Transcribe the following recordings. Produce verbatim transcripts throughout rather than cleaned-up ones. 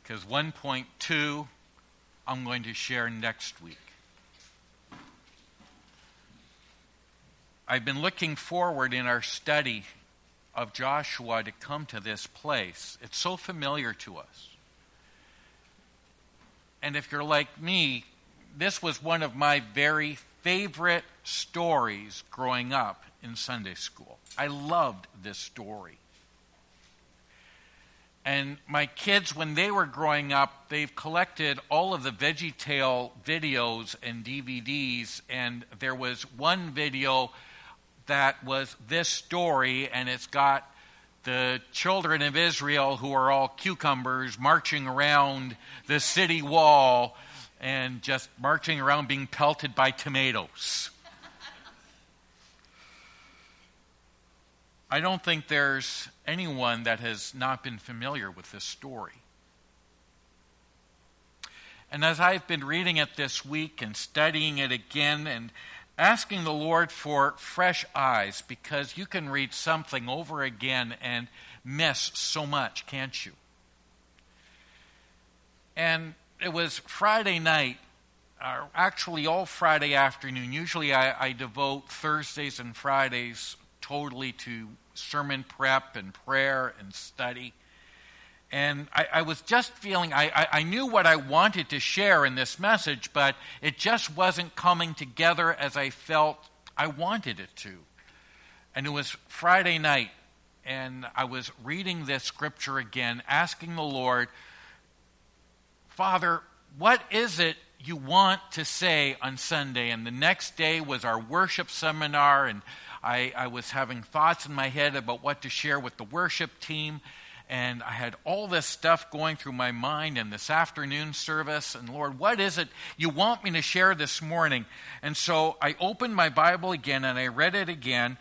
because one point two I'm going to share next week. I've been looking forward in our study of Joshua to come to this place. It's so familiar to us. And if you're like me, this was one of my very favorite stories growing up in Sunday school. I loved this story. And my kids, when they were growing up, they've collected all of the VeggieTale videos and D V Ds, and there was one video that was this story, and it's got the children of Israel, who are all cucumbers, marching around the city wall and just marching around being pelted by tomatoes. I don't think there's anyone that has not been familiar with this story. And as I've been reading it this week and studying it again and asking the Lord for fresh eyes, because you can read something over again and miss so much, can't you? And it was Friday night, uh, actually all Friday afternoon. Usually I, I devote Thursdays and Fridays totally to sermon prep and prayer and study. And I, I was just feeling, I, I, I knew what I wanted to share in this message, but it just wasn't coming together as I felt I wanted it to. And it was Friday night, and I was reading this scripture again, asking the Lord, Father, what is it you want to say on Sunday? And the next day was our worship seminar, and I, I was having thoughts in my head about what to share with the worship team. And I had all this stuff going through my mind in this afternoon service. And Lord, what is it you want me to share this morning? And so I opened my Bible again and I read it again.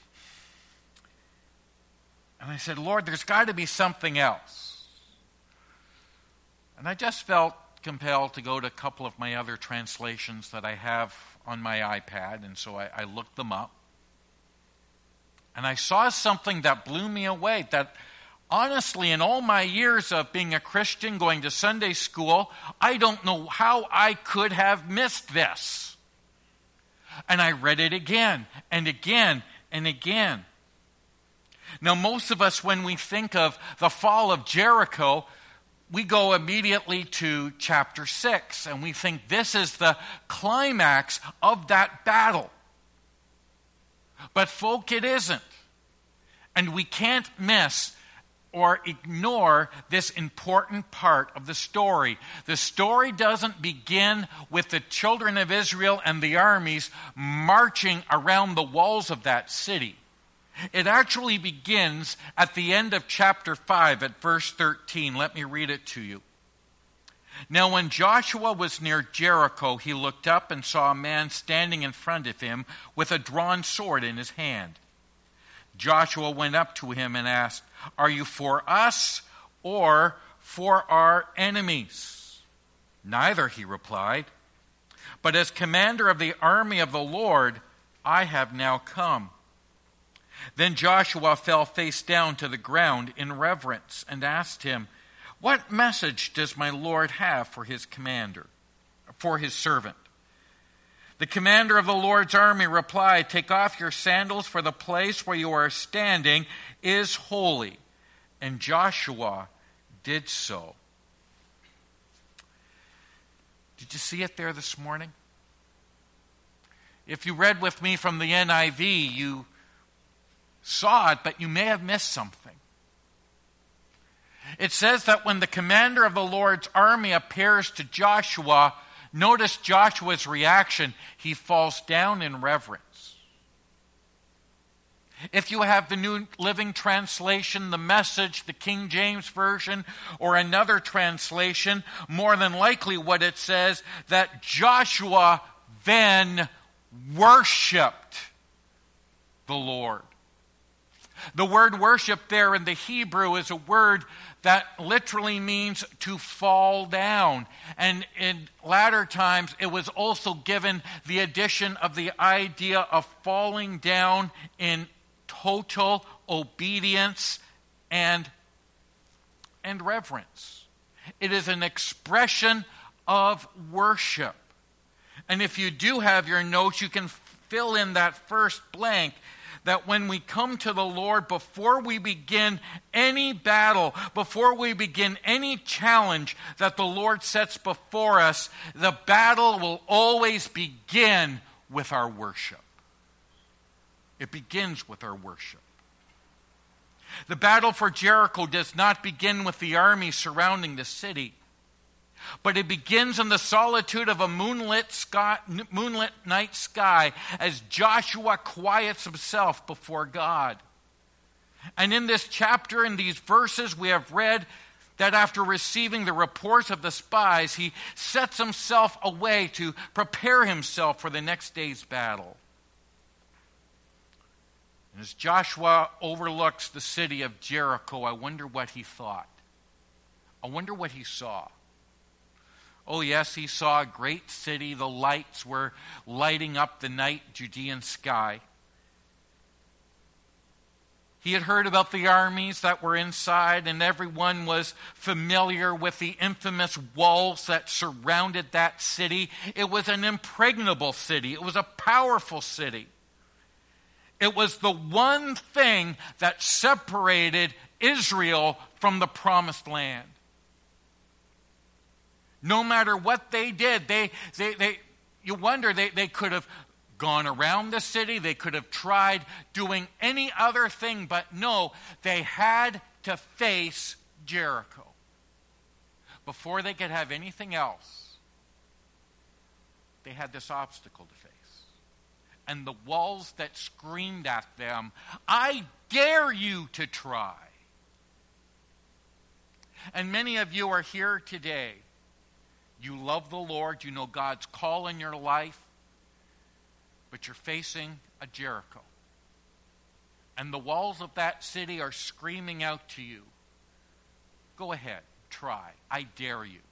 And I said, Lord, there's got to be something else. And I just felt compelled to go to a couple of my other translations that I have on my iPad. And so I, I looked them up. And I saw something that blew me away, that honestly, in all my years of being a Christian, going to Sunday school, I don't know how I could have missed this. And I read it again and again and again. Now, most of us, when we think of the fall of Jericho, we go immediately to chapter six, and we think this is the climax of that battle. But folk, it isn't. And we can't miss or ignore this important part of the story. The story doesn't begin with the children of Israel and the armies marching around the walls of that city. It actually begins at the end of chapter five at verse thirteen. Let me read it to you. Now when Joshua was near Jericho, he looked up and saw a man standing in front of him with a drawn sword in his hand. Joshua went up to him and asked, Are you for us or for our enemies? Neither, he replied. But as commander of the army of the Lord, I have now come. Then Joshua fell face down to the ground in reverence and asked him, What message does my Lord have for his commander, for his servant? The commander of the Lord's army replied, Take off your sandals, for the place where you are standing is holy. And Joshua did so. Did you see it there this morning? If you read with me from the N I V, you saw it, but you may have missed something. It says that when the commander of the Lord's army appears to Joshua, notice Joshua's reaction. He falls down in reverence. If you have the New Living Translation, the Message, the King James Version, or another translation, more than likely what it says, that Joshua then worshipped the Lord. The word worship there in the Hebrew is a word that literally means to fall down. And in latter times, it was also given the addition of the idea of falling down in total obedience and, and reverence. It is an expression of worship. And if you do have your notes, you can fill in that first blank, that when we come to the Lord, before we begin any battle, before we begin any challenge that the Lord sets before us, the battle will always begin with our worship. It begins with our worship. The battle for Jericho does not begin with the army surrounding the city, but it begins in the solitude of a moonlit sky, moonlit night sky as Joshua quiets himself before God. And in this chapter, in these verses, we have read that after receiving the reports of the spies, he sets himself away to prepare himself for the next day's battle. And as Joshua overlooks the city of Jericho, I wonder what he thought. I wonder what he saw. Oh yes, he saw a great city. The lights were lighting up the night Judean sky. He had heard about the armies that were inside, and everyone was familiar with the infamous walls that surrounded that city. It was an impregnable city. It was a powerful city. It was the one thing that separated Israel from the promised land. No matter what they did, they, they, they you wonder, they, they could have gone around the city, they could have tried doing any other thing, but no, they had to face Jericho. Before they could have anything else, they had this obstacle to face. And the walls that screamed at them, I dare you to try. And many of you are here today. You love the Lord, you know God's call in your life, but you're facing a Jericho. And the walls of that city are screaming out to you, go ahead, try, I dare you.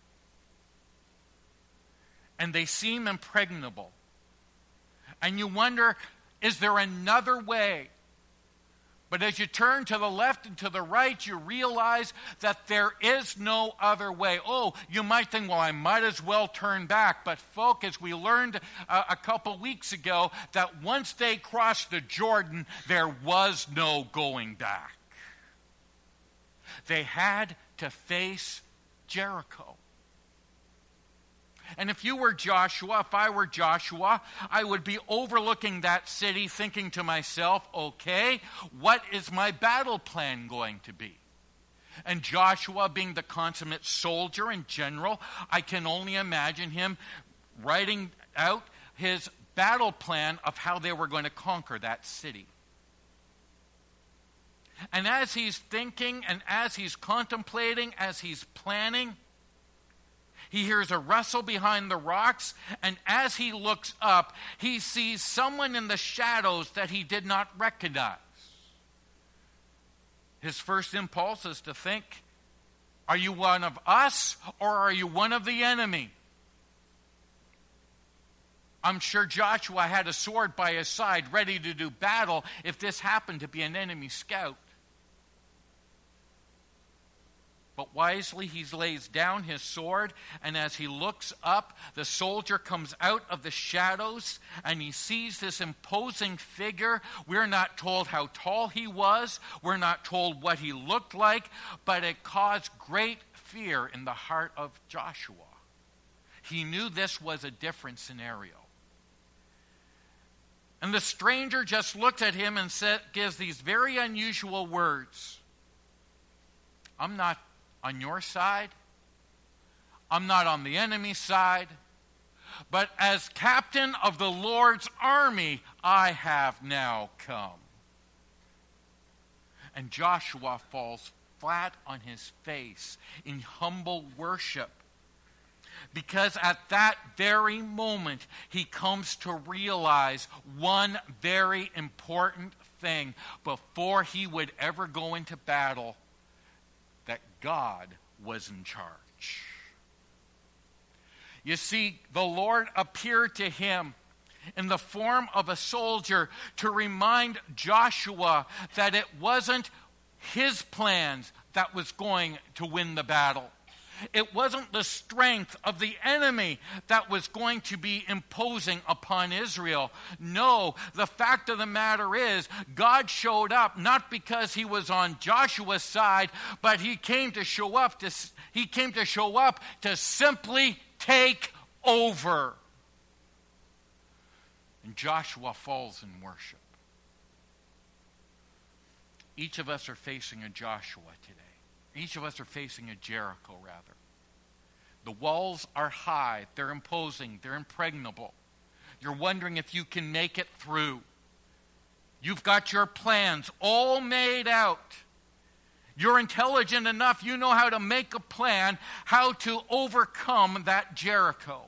And they seem impregnable. And you wonder, is there another way? But as you turn to the left and to the right, you realize that there is no other way. Oh, you might think, well, I might as well turn back. But folk, as we learned uh, a couple weeks ago, that once they crossed the Jordan, there was no going back. They had to face Jericho. And if you were Joshua, if I were Joshua, I would be overlooking that city thinking to myself, okay, what is my battle plan going to be? And Joshua, being the consummate soldier and general, I can only imagine him writing out his battle plan of how they were going to conquer that city. And as he's thinking and as he's contemplating, as he's planning, he hears a rustle behind the rocks, and as he looks up, he sees someone in the shadows that he did not recognize. His first impulse is to think, are you one of us or are you one of the enemy? I'm sure Joshua had a sword by his side ready to do battle if this happened to be an enemy scout. But wisely he lays down his sword, and as he looks up, the soldier comes out of the shadows, and he sees this imposing figure. We're not told how tall he was. We're not told what he looked like, but it caused great fear in the heart of Joshua. He knew this was a different scenario. And the stranger just looked at him and said, gives these very unusual words. I'm not on your side. I'm not on the enemy's side. But as captain of the Lord's army, I have now come. And Joshua falls flat on his face in humble worship. Because at that very moment, he comes to realize one very important thing before he would ever go into battle. That God was in charge. You see, the Lord appeared to him in the form of a soldier to remind Joshua that it wasn't his plans that was going to win the battle. It wasn't the strength of the enemy that was going to be imposing upon Israel. No, the fact of the matter is, God showed up not because he was on Joshua's side, but he came to show up to, he came to show up to simply take over. And Joshua falls in worship. Each of us are facing a Joshua today. Each of us are facing a Jericho, rather. The walls are high. They're imposing. They're impregnable. You're wondering if you can make it through. You've got your plans all made out. You're intelligent enough. You know how to make a plan, how to overcome that Jericho.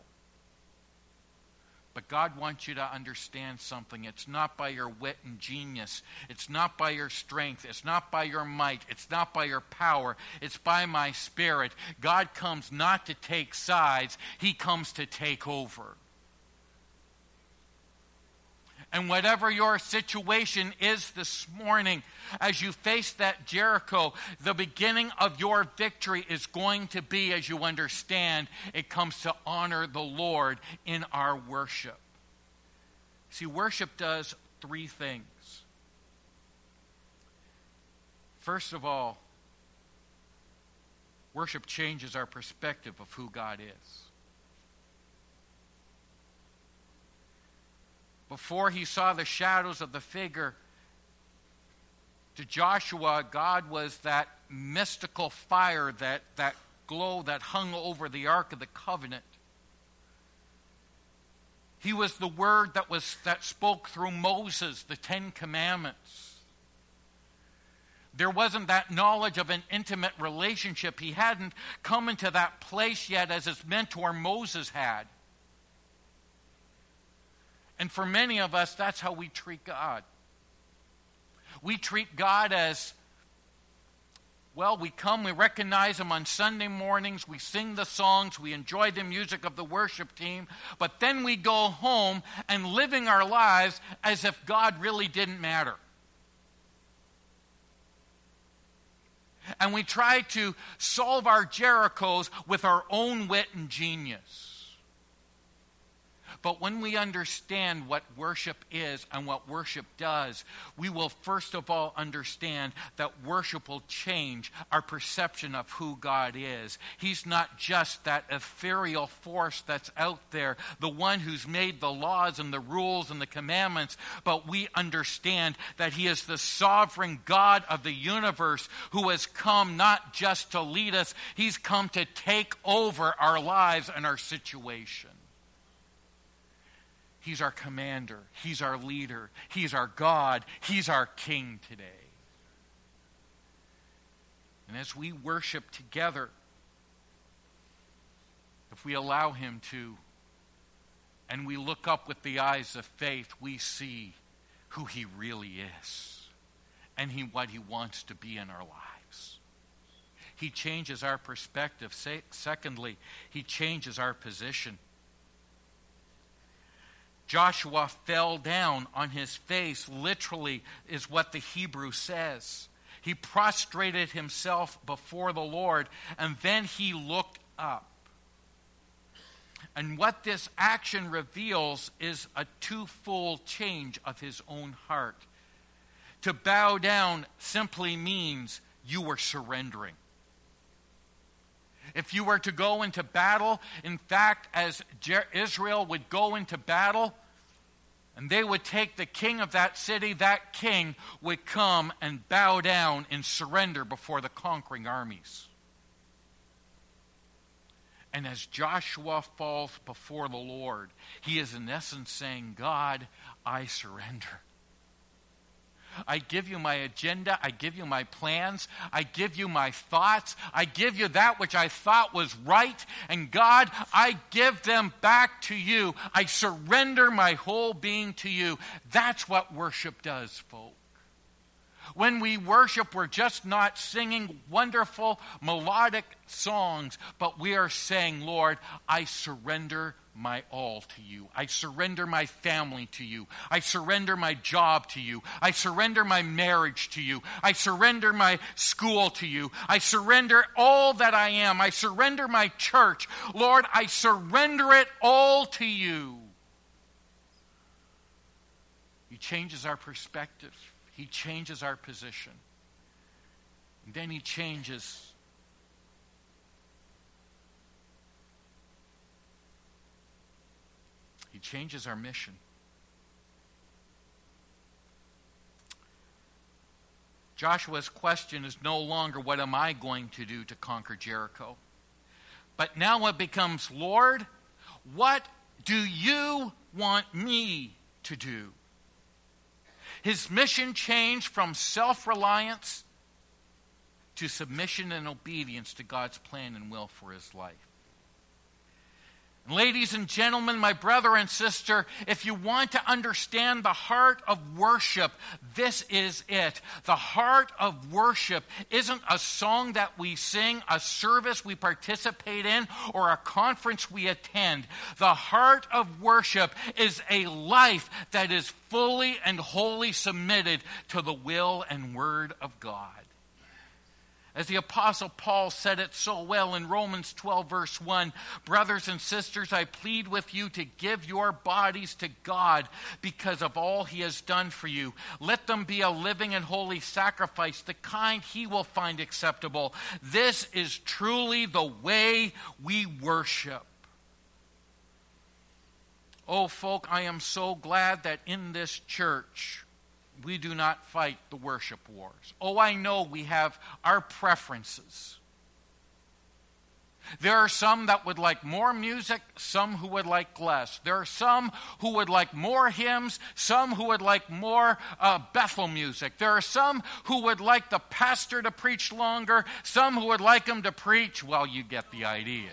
But God wants you to understand something. It's not by your wit and genius. It's not by your strength. It's not by your might. It's not by your power. It's by my Spirit. God comes not to take sides. He comes to take over. And whatever your situation is this morning, as you face that Jericho, the beginning of your victory is going to be, as you understand, it comes to honor the Lord in our worship. See, worship does three things. First of all, worship changes our perspective of who God is. Before he saw the shadows of the figure, to Joshua, God was that mystical fire, that, that glow that hung over the Ark of the Covenant. He was the word that was that spoke through Moses, the Ten Commandments. There wasn't that knowledge of an intimate relationship. He hadn't come into that place yet as his mentor Moses had. And for many of us, that's how we treat God. We treat God as, well, we come, we recognize him on Sunday mornings, we sing the songs, we enjoy the music of the worship team, but then we go home and living our lives as if God really didn't matter. And we try to solve our Jerichos with our own wit and genius. But when we understand what worship is and what worship does, we will first of all understand that worship will change our perception of who God is. He's not just that ethereal force that's out there, the one who's made the laws and the rules and the commandments, but we understand that he is the sovereign God of the universe who has come not just to lead us, he's come to take over our lives and our situation. He's our commander. He's our leader. He's our God. He's our King today. And as we worship together, if we allow him to, and we look up with the eyes of faith, we see who he really is and he, what he wants to be in our lives. He changes our perspective. Secondly, he changes our position. Joshua fell down on his face, literally is what the Hebrew says. He prostrated himself before the Lord, and then he looked up. And what this action reveals is a twofold change of his own heart. To bow down simply means you were surrendering. If you were to go into battle, in fact, as Israel would go into battle, and they would take the king of that city, that king would come and bow down and surrender before the conquering armies. And as Joshua falls before the Lord, he is in essence saying, God, I surrender. I give you my agenda. I give you my plans. I give you my thoughts. I give you that which I thought was right. And God, I give them back to you. I surrender my whole being to you. That's what worship does, folk. When we worship, we're just not singing wonderful melodic songs, but we are saying, Lord, I surrender my all to you. I surrender my family to you. I surrender my job to you. I surrender my marriage to you. I surrender my school to you. I surrender all that I am. I surrender my church. Lord, I surrender it all to you. He changes our perspective. He changes our position. And then he changes He changes our mission. Joshua's question is no longer, what am I going to do to conquer Jericho? But now it becomes, Lord, what do you want me to do? His mission changed from self-reliance to submission and obedience to God's plan and will for his life. Ladies and gentlemen, my brother and sister, if you want to understand the heart of worship, this is it. The heart of worship isn't a song that we sing, a service we participate in, or a conference we attend. The heart of worship is a life that is fully and wholly submitted to the will and word of God. As the Apostle Paul said it so well in Romans twelve, verse one, brothers and sisters, I plead with you to give your bodies to God because of all he has done for you. Let them be a living and holy sacrifice, the kind he will find acceptable. This is truly the way we worship. Oh, folk, I am so glad that in this church, we do not fight the worship wars. Oh, I know we have our preferences. There are some that would like more music, some who would like less. There are some who would like more hymns, some who would like more uh, Bethel music. There are some who would like the pastor to preach longer, some who would like him to preach, well, you get the idea.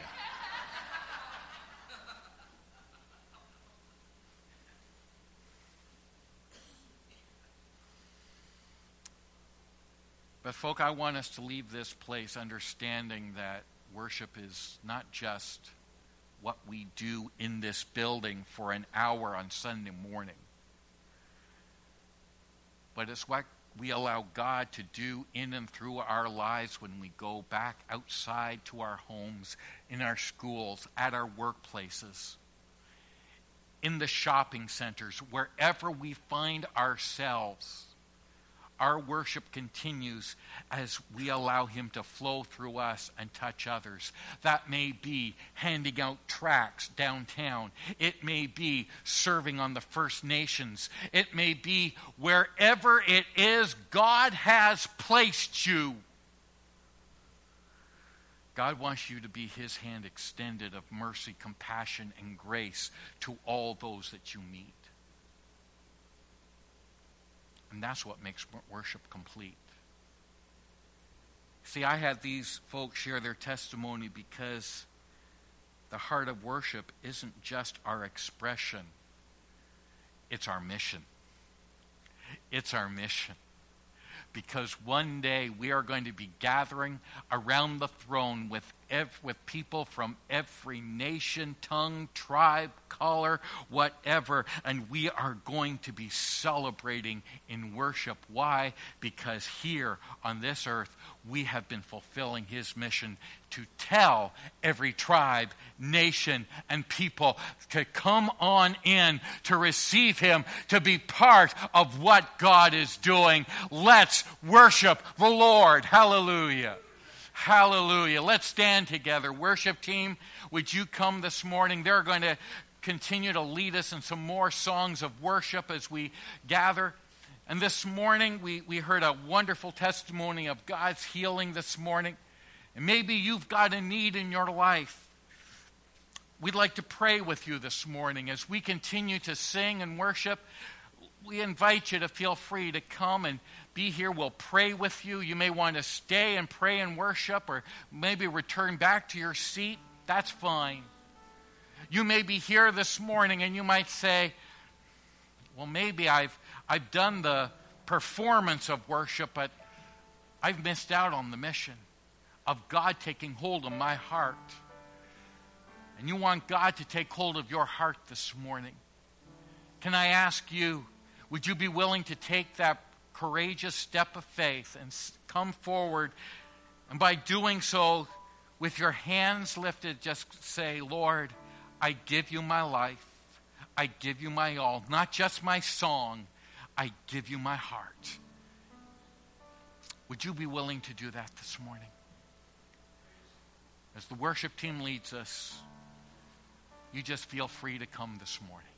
But, folk, I want us to leave this place understanding that worship is not just what we do in this building for an hour on Sunday morning, but it's what we allow God to do in and through our lives when we go back outside to our homes, in our schools, at our workplaces, in the shopping centers, wherever we find ourselves. Our worship continues as we allow him to flow through us and touch others. That may be handing out tracts downtown. It may be serving on the First Nations. It may be wherever it is God has placed you. God wants you to be his hand extended of mercy, compassion, and grace to all those that you meet. And that's what makes worship complete. See, I had these folks share their testimony because the heart of worship isn't just our expression. It's our mission. It's our mission. Because one day we are going to be gathering around the throne with ev- with people from every nation, tongue, tribe, color, whatever, and we are going to be celebrating in worship. Why? Because here on this earth we have been fulfilling his mission to tell every tribe, nation, and people to come on in, to receive him, to be part of what God is doing. Let's worship the Lord. Hallelujah. Hallelujah. Let's stand together. Worship team, would you come this morning? They're going to continue to lead us in some more songs of worship as we gather. And this morning, we, we heard a wonderful testimony of God's healing this morning. And maybe you've got a need in your life. We'd like to pray with you this morning as we continue to sing and worship. We invite you to feel free to come and be here. We'll pray with you. You may want to stay and pray and worship, or maybe return back to your seat. That's fine. You may be here this morning and you might say, well, maybe I've I've done the performance of worship, but I've missed out on the mission of God taking hold of my heart. And you want God to take hold of your heart this morning. Can I ask you, would you be willing to take that courageous step of faith and come forward, and by doing so, with your hands lifted, just say, Lord, I give you my life. I give you my all. Not just my song. I give you my heart. Would you be willing to do that this morning? As the worship team leads us, you just feel free to come this morning.